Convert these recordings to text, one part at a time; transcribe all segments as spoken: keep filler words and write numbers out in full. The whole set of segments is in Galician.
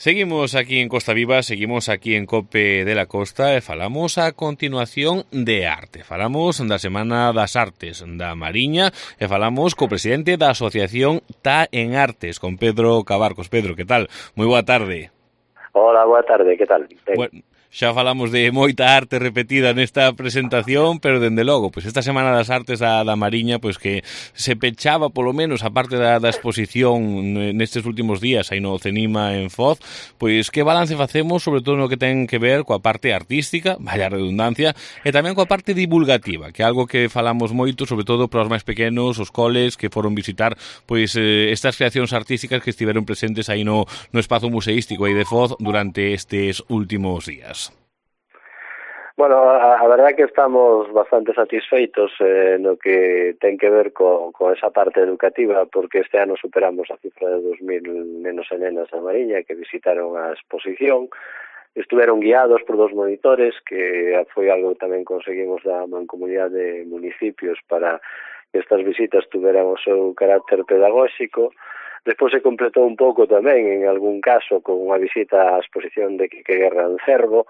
Seguimos aquí en Costa Viva, seguimos aquí en COPE de la Costa e falamos a continuación de arte. Falamos da Semana das Artes da Mariña e falamos co presidente da Asociación Tá en Artes, con Pedro Cabarcos. Pedro, que tal? Moi boa tarde. Hola, boa tarde, que tal? Ben. Bueno, xa falamos de moita arte repetida nesta presentación, pero dende logo, pois esta Semana das Artes da, da Mariña, pois que se pechaba polo menos a parte da, da exposición nestes últimos días aí no Cenima en Foz, pois que balance facemos sobre todo no que ten que ver coa parte artística, vaya redundancia, e tamén coa parte divulgativa, que é algo que falamos moito, sobre todo para os máis pequenos, os coles que foron visitar pois eh, estas creacións artísticas que estiveron presentes aí no, no espazo museístico aí de Foz durante estes últimos días. Bueno, a, a verdad que estamos bastante satisfeitos eh, no que ten que ver co, con esa parte educativa, porque este ano superamos a cifra de dos mil nenos e nenas a Mariña que visitaron a exposición. Estuveron guiados por dos monitores, que foi algo que tamén conseguimos da Mancomunidade de Municipios para que estas visitas tuveran o seu carácter pedagóxico. Despois se completou un pouco tamén, en algún caso, con unha visita á exposición de Quique Guerra en Cervo.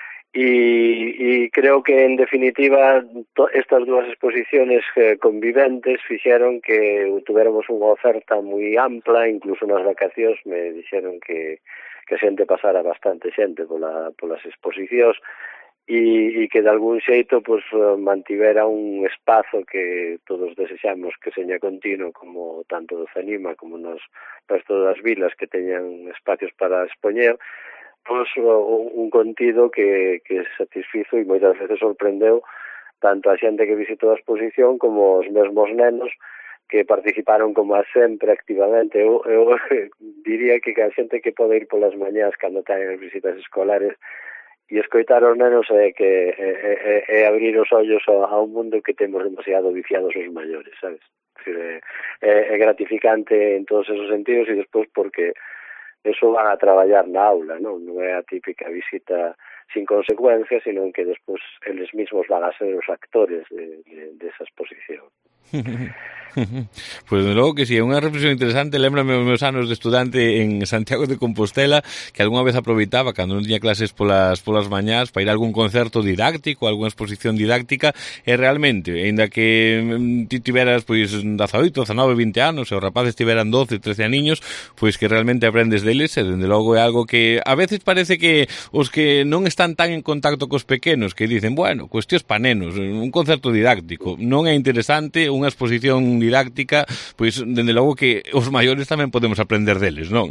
Y, y creo que en definitiva to, estas dúas exposiciones eh, conviventes fixeron que tuviéramos unha oferta moi ampla, incluso nas vacacións me dixeron que, que a xente pasara bastante xente pola, polas exposicións e, e que de algún xeito pues, mantivera un espazo que todos desexamos que seña continuo, como tanto do Cenima como nos resto das vilas que teñan espacios para expoñer, pues, un contido que, que satisfizo e moitas veces sorprendeu tanto a xente que visitou a exposición como os mesmos nenos que participaron como a sempre activamente. Eu, eu diría que a xente que pode ir polas mañás cando ten as visitas escolares e escoitar os nenos é que é, é, é abrir os ollos a, a un mundo que temos demasiado viciados os maiores, sabes? É, é, é gratificante en todos esos sentidos e despois porque eso van a traballar na aula, non? Non é a típica visita sin consecuencias, sino que despois eles mesmos van a ser os actores de, de, de esa exposición. Pois, de logo que si, sí, é unha reflexión interesante. Lémbrame os meus anos de estudante en Santiago de Compostela, que algunha vez aproveitaba, cando non tiña clases polas, polas mañás, para ir a algún concerto didáctico, algunha exposición didáctica, e realmente, ainda que ti tiveras, pois, dezaoito, dezanove, vinte anos, e os rapaces tiveran doce, trece aniños, pois que realmente aprendes deles, e dende logo é algo que a veces parece que os que non están tan en contacto cos pequenos, que dicen, bueno, cuestións pa nenos, un concerto didáctico, non é interesante, unha exposición didáctica, pois, dende logo que os maiores tamén podemos aprender deles, non?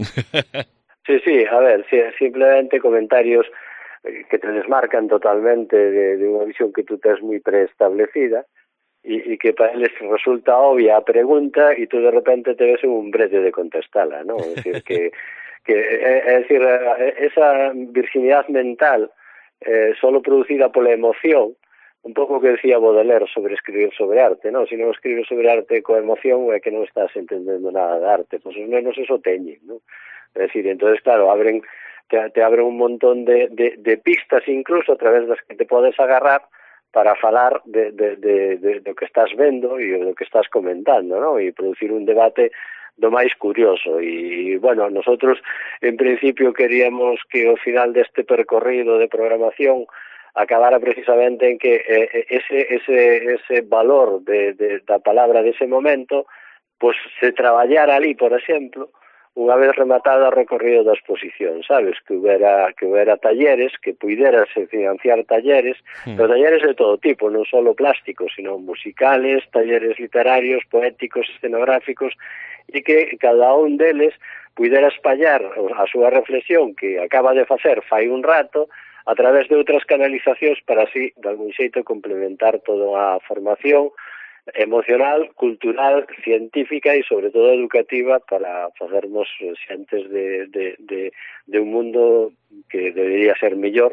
Sí, sí, a ver, sí, simplemente comentarios que te desmarcan totalmente de, de unha visión que tú tes moi preestablecida e, e que para eles resulta obvia a pregunta e tú de repente te ves en un brete de contestala, non? É dicir, que, que é, é dicir, esa virginidade mental eh, solo producida pola emoción, un pouco que decía Baudelaire sobre escribir sobre arte, non? Se non escribes sobre arte coa emoción é que non estás entendendo nada de arte, pois os nenos eso teñen, non? É dicir, entonces claro, abren, te, te abren un montón de, de, de pistas incluso a través das que te podes agarrar para falar de, de, de, de, de do que estás vendo e do que estás comentando, non? E producir un debate do máis curioso. E, bueno, nosotros en principio queríamos que ao final deste percorrido de programación acabara precisamente en que eh, ese, ese, ese valor de, de, da palabra dese momento pues se traballara ali, por exemplo, unha vez rematada o recorrido da exposición, sabes? Que houbera, que houbera talleres, que puiderase financiar talleres, mm. pero talleres de todo tipo, non só plásticos, sino musicales, talleres literarios, poéticos, escenográficos, e que cada un deles puidera espallar a súa reflexión que acaba de facer fai un rato a través de outras canalizacións para así, de algún xeito, complementar toda a formación emocional, cultural, científica e, sobre todo, educativa para facernos xentes de, de, de, de un mundo que debería ser mellor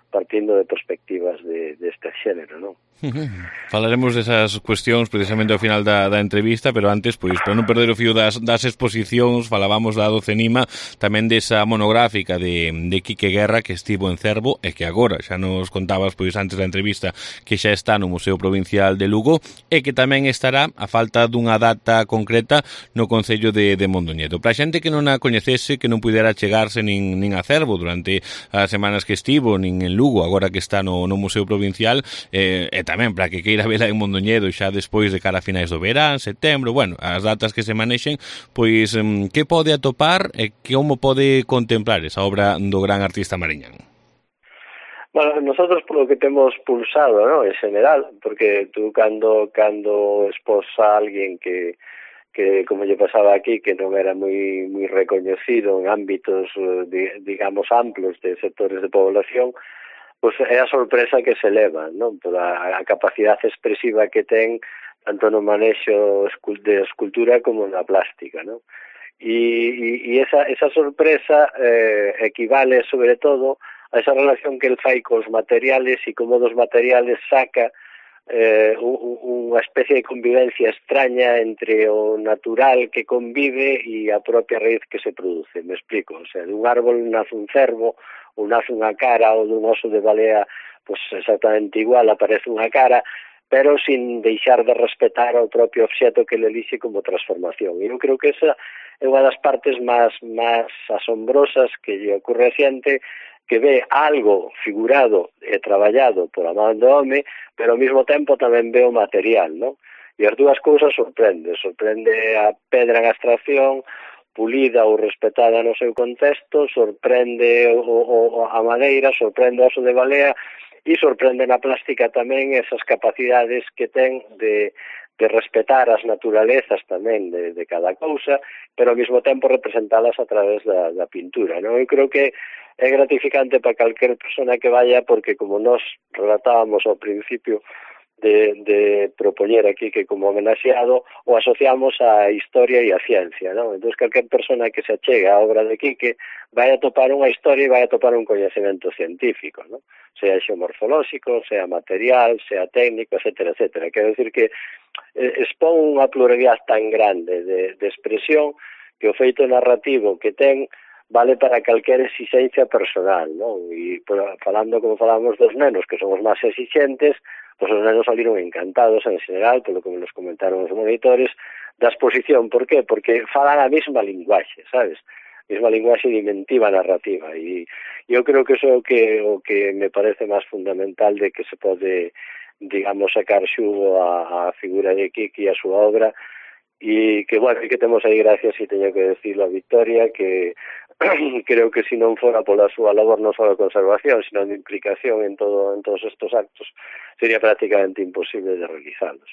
partindo de perspectivas de, deste xénero, non? Falaremos desas cuestións precisamente ao final da, da entrevista, pero antes, pois, para non perder o fío das, das exposicións, falábamos da Docenima, tamén desa monográfica de, de Quique Guerra que estivo en Cervo e que agora, xa nos contabas pois antes da entrevista, que xa está no Museo Provincial de Lugo e que tamén estará, a falta dunha data concreta, no Concello de, de Mondoñedo. Para a xente que non a coñecese, que non pudera chegarse nin, nin a Cervo durante as semanas que estivo, nin en Lugo, agora que está no, no Museo Provincial, eh, e tamén para que queira vela en Mondoñedo xa despois de cara a finais do verán, setembro, bueno, as datas que se manexen, pois que pode atopar e como pode contemplar esa obra do gran artista mariñán? Bueno, nosotros polo que temos pulsado, ¿no?, en general, porque tú cando cando expós a alguén que que como lle pasaba aquí, que non era moi moi recoñecido en ámbitos, digamos, amplos de sectores de población, pois é a sorpresa que se leva, non? Por a, a capacidade expresiva que ten tanto no manexo de escultura como na plástica, non? E, e esa, esa sorpresa eh, equivale sobre todo a esa relación que el fai cos materiales e como dos materiales saca eh, unha especie de convivencia extraña entre o natural que convive e a propia raíz que se produce, me explico, o sea, de un árbol nace un cervo, ou nace unha cara, ou dun oso de balea, pois exactamente igual, aparece unha cara, pero sin deixar de respetar ao propio obxeto que le elixe como transformación. E eu creo que esa é unha das partes máis, máis asombrosas que lle ocorre a xente, que ve algo figurado e traballado por a man do home, pero ao mesmo tempo tamén ve o material, non? E as dúas cousas sorprende, sorprende a pedra en abstracción, pulida ou respetada no seu contexto, sorprende o, o, a madeira, sorprende o oso de balea e sorprende na plástica tamén esas capacidades que ten de, de respetar as naturalezas tamén de, de cada cousa, pero ao mesmo tempo representadas a través da, da pintura, non? Eu creo que é gratificante para calquer persona que vaya, porque como nos relatábamos ao principio de, de propoñer aquí que como homenaxeado o asociamos a historia e a ciencia, non? Entón, calquer persona que se achegue á obra de Quique vai a topar unha historia e vai a topar un coñecemento científico, non? Sea xeomorfolóxico, sea material, sea técnico, etcétera, etcétera. Quero decir que eh, expón unha pluralidade tan grande de, de expresión que o feito narrativo que ten vale para calquer exigencia personal, non? E por, falando como falamos dos nenos, que son os máis exigentes, pois os nenos saliron encantados en general, polo que nos comentaron os monitores, da exposición. Por qué? Porque falan a mesma linguaxe, sabes? A mesma linguaxe de inventiva narrativa. E eu creo que iso é o que, o que me parece máis fundamental de que se pode, digamos, sacar xugo a, a figura de Quique e a súa obra, e que, bueno, que temos aí, gracias, e teño que decirlo, a Victoria, que creo que se non fora pola súa labor non só de conservación, sino de implicación en todo en todos estos actos, sería prácticamente imposible de realizalos.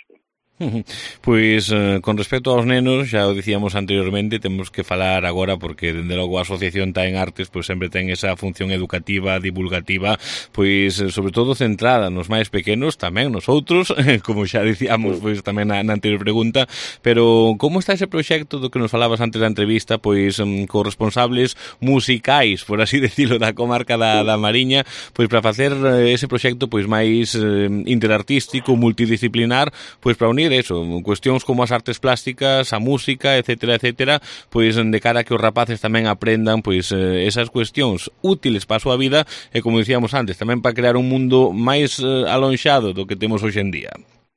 Pois, eh, con respecto aos nenos, xa o dicíamos anteriormente, temos que falar agora porque, dende logo, a Asociación Taen Artes pois sempre ten esa función educativa, divulgativa, pois, sobre todo centrada nos máis pequenos, tamén nos outros, como xa dicíamos pois tamén na, na anterior pregunta, pero como está ese proxecto do que nos falabas antes da entrevista, pois, um, cos responsables musicais, por así decirlo, da comarca da, da Mariña, pois para facer ese proxecto pois máis eh, interartístico, multidisciplinar, pois para unir eso, cuestións como as artes plásticas, a música, etcétera, etcétera, pois de cara a que os rapaces tamén aprendan pois esas cuestións útiles para a súa vida e, como dicíamos antes, tamén para crear un mundo máis alonxado do que temos hoxe en día.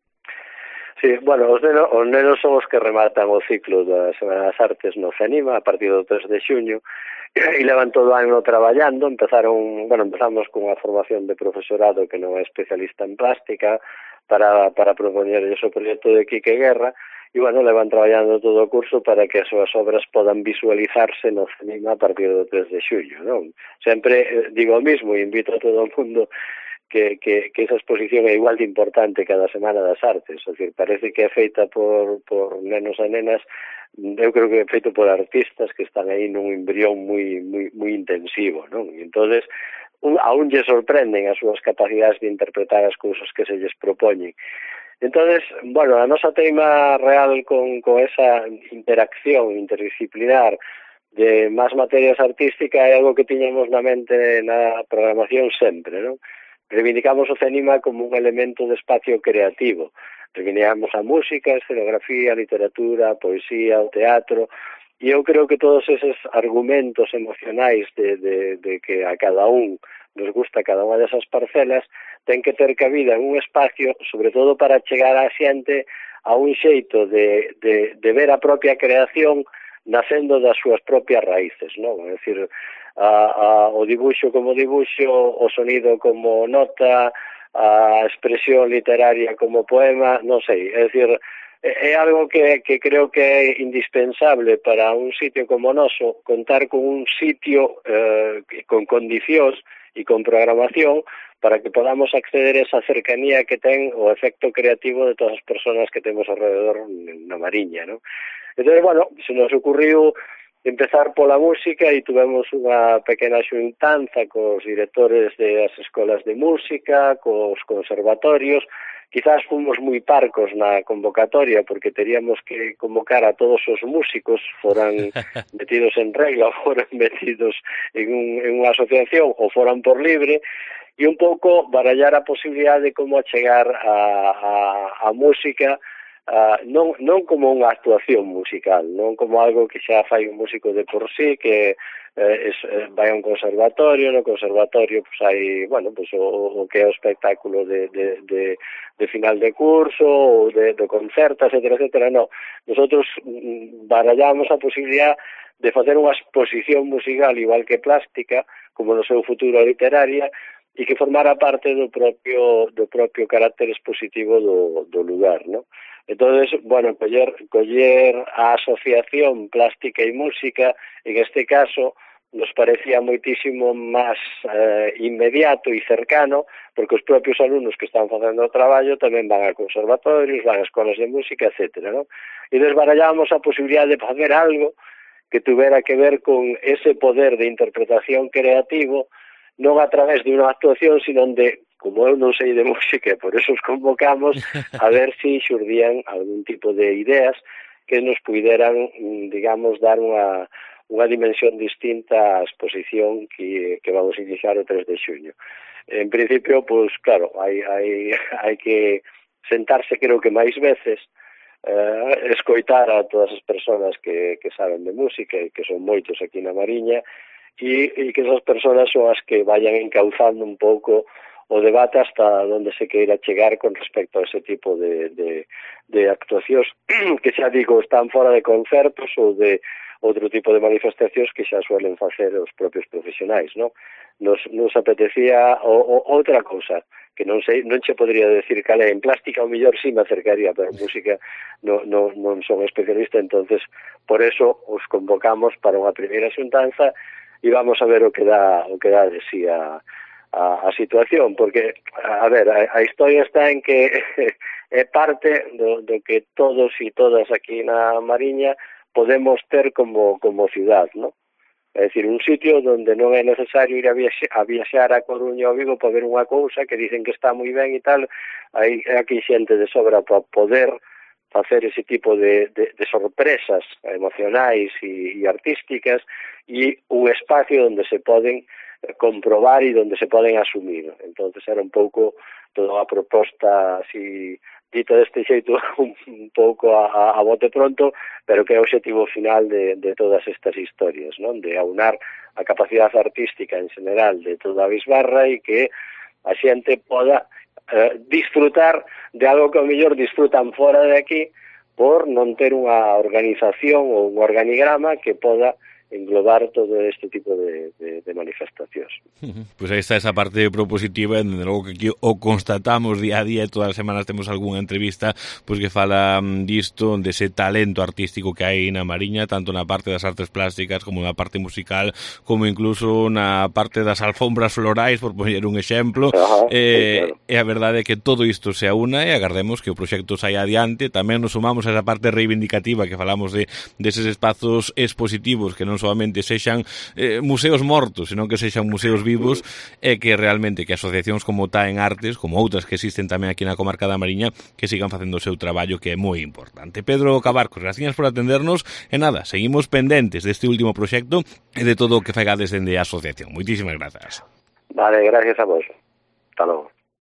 Sí, bueno, os nenos, os nenos son os que rematan o ciclo da Semana das Artes no CENIMA a partir do tres de xuño e levan todo o ano traballando. Empezaron, bueno, empezamos con unha formación de profesorado que non é especialista en plástica para, para propoñer ese proxecto de Quique Guerra e, bueno, levan traballando todo o curso para que as súas obras podan visualizarse no CENIMA a partir do tres de xullo, non? Sempre eh, digo o mismo, invito a todo o mundo que, que, que esa exposición é igual de importante cada Semana das Artes, é dicir, parece que é feita por, por nenos e nenas, eu creo que é feito por artistas que están aí nun embrión moi, moi, moi intensivo, non? E entonces un, aún lle sorprenden as súas capacidades de interpretar as cousas que se lles propoñen. Entonces, bueno, a nosa teima real con, con esa interacción interdisciplinar de máis materias artísticas é algo que tiñamos na mente na programación sempre, non? Reivindicamos o cinema como un elemento de espacio creativo. Reivindicamos a música, a escenografía, a literatura, a poesía, o teatro, e eu creo que todos eses argumentos emocionais de, de, de que a cada un nos gusta cada unha desas parcelas ten que ter cabida en un espacio, sobre todo para chegar a xente a un xeito de, de, de ver a propia creación nacendo das súas propias raíces, non? É dicir, a, a, o dibuixo como dibuixo, o sonido como nota, a expresión literaria como poema, non sei, é dicir, é algo que, que creo que é indispensable para un sitio como o noso, contar con un sitio eh, con condicións e con programación para que podamos acceder a esa cercanía que ten o efecto creativo de todas as persoas que temos alrededor na Mariña, non? Entón, bueno, se nos ocurriu empezar pola música e tuvemos unha pequena xuntanza cos directores das escolas de música, cos conservatorios. Quizás fomos moi parcos na convocatoria porque teríamos que convocar a todos os músicos, foran metidos en regla, foran metidos en, un, en unha asociación ou foran por libre, e un pouco barallar a posibilidade de como achegar a, a, a música, Uh, non, non como unha actuación musical, non como algo que xa fai un músico de por sí, que eh, es, eh, vai a un conservatorio, no conservatorio pues, hai, bueno, pues, o, o que é o espectáculo de, de, de, de final de curso, ou de, de concerto, etcétera, etcétera, non. Nosotros barallamos a posibilidad de facer unha exposición musical igual que plástica, como no seu futuro literaria, e que formara parte do propio do propio carácter expositivo do, do lugar, non? Entonces, bueno, coller, coller a asociación plástica e música, en este caso, nos parecía moitísimo máis eh, inmediato e cercano, porque os propios alumnos que están facendo o traballo tamén van a conservatorios, van a escolas de música, etcétera, non? E desbarallábamos a posibilidade de facer algo que tuvera que ver con ese poder de interpretación creativo, non a través de unha actuación, sino de, como eu non sei de música, por eso os convocamos a ver se si xurdían algún tipo de ideas que nos puderan, digamos, dar unha, unha dimensión distinta á exposición que, que vamos a iniciar o tres de xuño. En principio, pues claro, hai, hai, hai que sentarse, creo que máis veces, eh, escoitar a todas as persoas que, que saben de música e que son moitos aquí na Mariña, e, e que esas persoas son as que vayan encauzando un pouco o debate hasta onde se queira chegar con respecto a ese tipo de, de, de actuacións que xa digo están fora de concertos ou de outro tipo de manifestacións que xa suelen facer os propios profesionais, non? Nos, nos apetecía o, o, outra cousa que non sei, non che podría decir cal é. En plástica o mellor sí me acercaría, pero en música non, non, non son especialista, entonces por eso os convocamos para unha primeira xuntanza e vamos a ver o que dá o que dá de sí a, a, a situación, porque, a ver, a, a historia está en que é parte do, do que todos e todas aquí na Mariña podemos ter como, como ciudad, ¿no? É dicir, un sitio donde non é necesario ir a viaxar a, viaxar a Coruña ou Vigo para ver unha cousa que dicen que está moi ben e tal, hai aquí xente de sobra para poder facer ese tipo de, de, de sorpresas emocionais e, e artísticas e un espacio onde se poden comprobar e onde se poden asumir. Entonces era un pouco toda a proposta así dito deste xeito un, un pouco a, a bote pronto, pero que é o objetivo final de, de todas estas historias, non? De aunar a capacidade artística en general de toda a bisbarra e que a xente poda eh, disfrutar de algo que ao mellor disfrutan fora de aquí por non ter unha organización ou un organigrama que poda englobar todo este tipo de, de, de manifestacións. Pois aí está esa parte propositiva, e dende logo que aquí o constatamos día a día, e todas as semanas temos algunha entrevista pois que fala disto, dese talento artístico que hai na Mariña, tanto na parte das artes plásticas como na parte musical, como incluso na parte das alfombras florais, por poñer un exemplo. Ajá, eh, sí, claro. E a verdade é que todo isto se aúna e agardemos que o proxecto saia adiante. Tamén nos sumamos a esa parte reivindicativa que falamos de deses espazos expositivos que non non solamente sexan eh, museos mortos, senón que sexan museos vivos, e que realmente que asociacións como Tá en Artes, como outras que existen tamén aquí na comarca da Mariña, que sigan facendo o seu traballo, que é moi importante. Pedro Cabarcos, gracias por atendernos, e nada, seguimos pendentes deste último proxecto e de todo o que faigades dende a asociación. Moitísimas grazas. Vale, gracias a vos. Hasta logo.